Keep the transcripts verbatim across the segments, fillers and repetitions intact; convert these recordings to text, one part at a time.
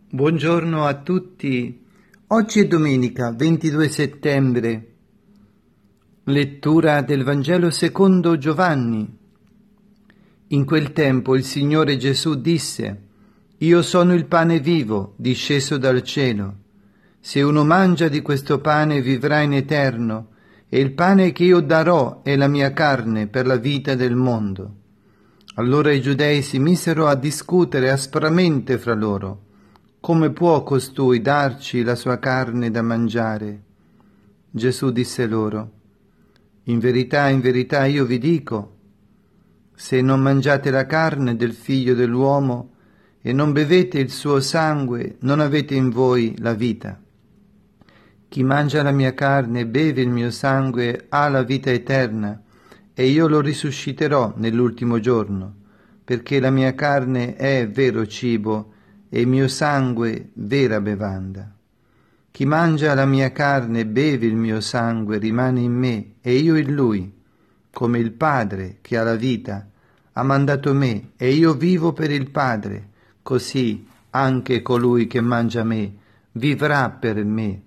Buongiorno a tutti. Oggi è domenica ventidue settembre. Lettura del Vangelo secondo Giovanni. In quel tempo il Signore Gesù disse: Io sono il pane vivo, disceso dal cielo. Se uno mangia di questo pane vivrà in eterno, e il pane che io darò è la mia carne per la vita del mondo. Allora i giudei si misero a discutere aspramente fra loro. Come può costui darci la sua carne da mangiare? Gesù disse loro: In verità, in verità io vi dico, se non mangiate la carne del Figlio dell'uomo e non bevete il suo sangue, non avete in voi la vita. Chi mangia la mia carne e beve il mio sangue ha la vita eterna, e io lo risusciterò nell'ultimo giorno, perché la mia carne è vero cibo e il mio sangue vera bevanda. Chi mangia la mia carne e beve il mio sangue rimane in me e io in lui, come il Padre che ha la vita ha mandato me e io vivo per il Padre, così anche colui che mangia me vivrà per me.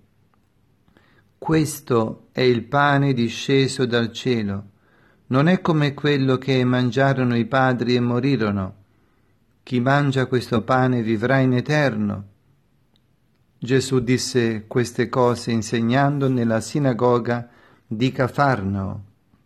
Questo è il pane disceso dal cielo, non è come quello che mangiarono i padri e morirono. Chi mangia questo pane vivrà in eterno. Gesù disse queste cose insegnando nella sinagoga di Cafarnao.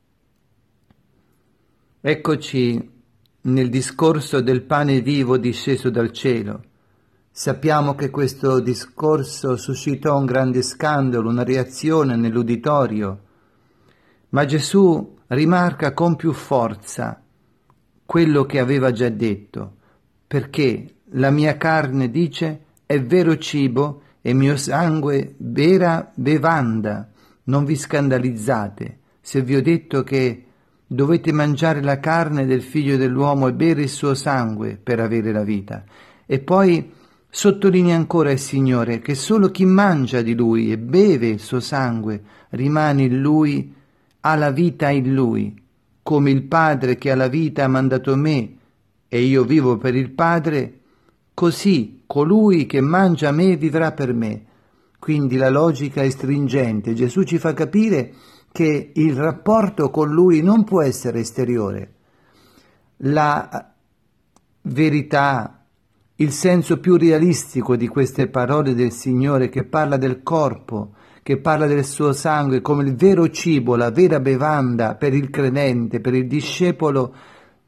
Eccoci nel discorso del pane vivo disceso dal cielo. Sappiamo che questo discorso suscitò un grande scandalo, una reazione nell'uditorio, ma Gesù rimarca con più forza quello che aveva già detto, perché la mia carne, dice, è vero cibo e il mio sangue vera bevanda. Non vi scandalizzate se vi ho detto che dovete mangiare la carne del Figlio dell'uomo e bere il suo sangue per avere la vita. E poi sottolinea ancora il Signore che solo chi mangia di Lui e beve il suo sangue rimane in Lui, ha la vita in Lui, come il Padre che ha la vita ha mandato me e io vivo per il Padre, così colui che mangia me vivrà per me. Quindi la logica è stringente. Gesù ci fa capire che il rapporto con Lui non può essere esteriore. La verità, il senso più realistico di queste parole del Signore, che parla del corpo, che parla del suo sangue come il vero cibo, la vera bevanda per il credente, per il discepolo,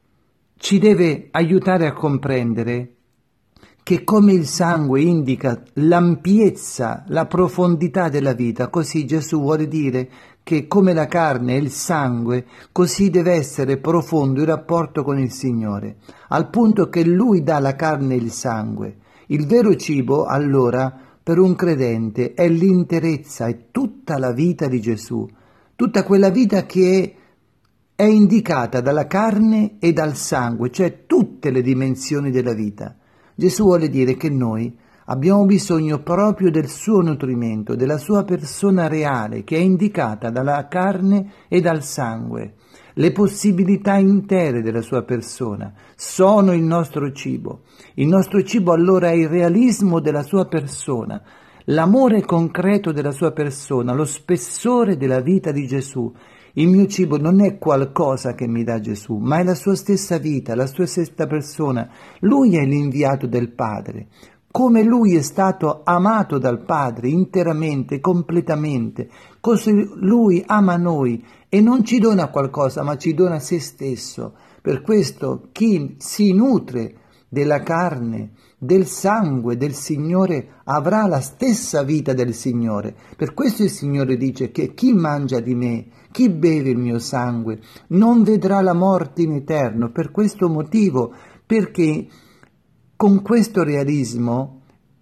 ci deve aiutare a comprendere che come il sangue indica l'ampiezza, la profondità della vita, così Gesù vuole dire che come la carne e il sangue, così deve essere profondo il rapporto con il Signore, al punto che Lui dà la carne e il sangue. Il vero cibo, allora, per un credente è l'interezza, è tutta la vita di Gesù, tutta quella vita che è indicata dalla carne e dal sangue, cioè tutte le dimensioni della vita. Gesù vuole dire che noi abbiamo bisogno proprio del suo nutrimento, della sua persona reale, che è indicata dalla carne e dal sangue. Le possibilità intere della sua persona sono il nostro cibo. Il nostro cibo allora è il realismo della sua persona, l'amore concreto della sua persona, lo spessore della vita di Gesù. Il mio cibo non è qualcosa che mi dà Gesù, ma è la sua stessa vita, la sua stessa persona. Lui è l'inviato del Padre. Come Lui è stato amato dal Padre interamente, completamente, così Lui ama noi e non ci dona qualcosa, ma ci dona se stesso. Per questo chi si nutre della carne, del sangue del Signore avrà la stessa vita del Signore. Per questo il Signore dice che chi mangia di me, chi beve il mio sangue, non vedrà la morte in eterno. Per questo motivo, perché con questo realismo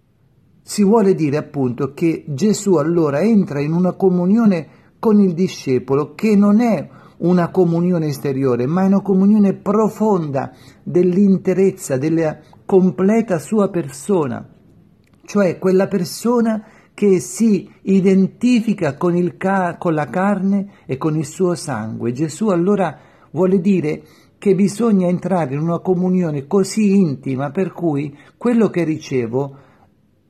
si vuole dire appunto che Gesù allora entra in una comunione con il discepolo che non è una comunione esteriore, ma è una comunione profonda dell'interezza, della completa sua persona, cioè quella persona che si identifica con, il ca- con la carne e con il suo sangue. Gesù allora vuole dire che bisogna entrare in una comunione così intima per cui quello che ricevo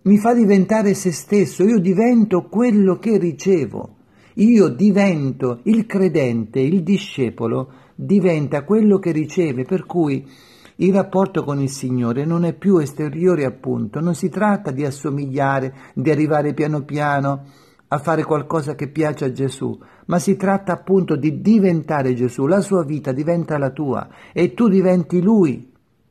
mi fa diventare se stesso, io divento quello che ricevo, io divento il credente, il discepolo diventa quello che riceve, per cui il rapporto con il Signore non è più esteriore, appunto, non si tratta di assomigliare, di arrivare piano piano a fare qualcosa che piace a Gesù, ma si tratta appunto di diventare Gesù, la sua vita diventa la tua e tu diventi Lui.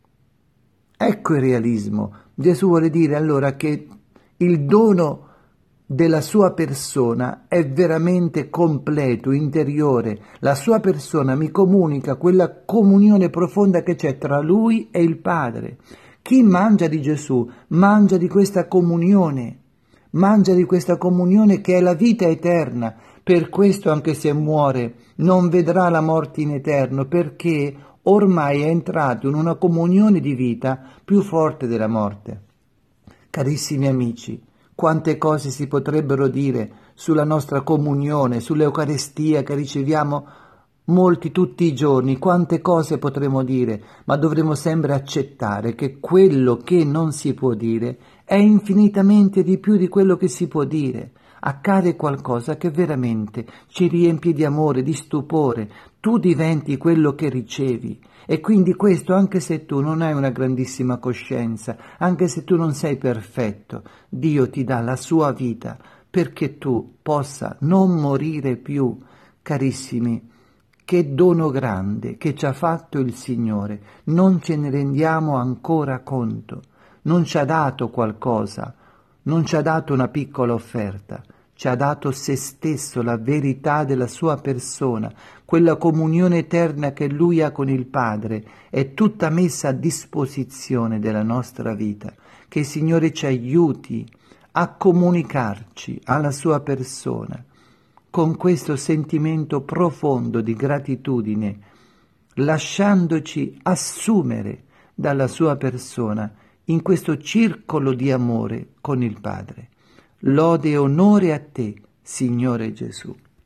Ecco il realismo. Gesù vuole dire allora che il dono della sua persona è veramente completo, interiore. La sua persona mi comunica quella comunione profonda che c'è tra Lui e il Padre. Chi mangia di Gesù mangia di questa comunione, mangia di questa comunione che è la vita eterna. Per questo, anche se muore, non vedrà la morte in eterno, perché ormai è entrato in una comunione di vita più forte della morte. Carissimi amici, quante cose si potrebbero dire sulla nostra comunione, sull'Eucaristia che riceviamo molti tutti i giorni, quante cose potremmo dire, ma dovremo sempre accettare che quello che non si può dire è infinitamente di più di quello che si può dire. Accade qualcosa che veramente ci riempie di amore, di stupore, tu diventi quello che ricevi. E quindi questo, anche se tu non hai una grandissima coscienza, anche se tu non sei perfetto, Dio ti dà la sua vita perché tu possa non morire più. Carissimi, che dono grande che ci ha fatto il Signore, non ce ne rendiamo ancora conto. Non ci ha dato qualcosa, non ci ha dato una piccola offerta, ci ha dato se stesso, la verità della sua persona, quella comunione eterna che Lui ha con il Padre, è tutta messa a disposizione della nostra vita. Che il Signore ci aiuti a comunicarci alla sua persona, con questo sentimento profondo di gratitudine, lasciandoci assumere dalla sua persona in questo circolo di amore con il Padre. Lode e onore a te, Signore Gesù.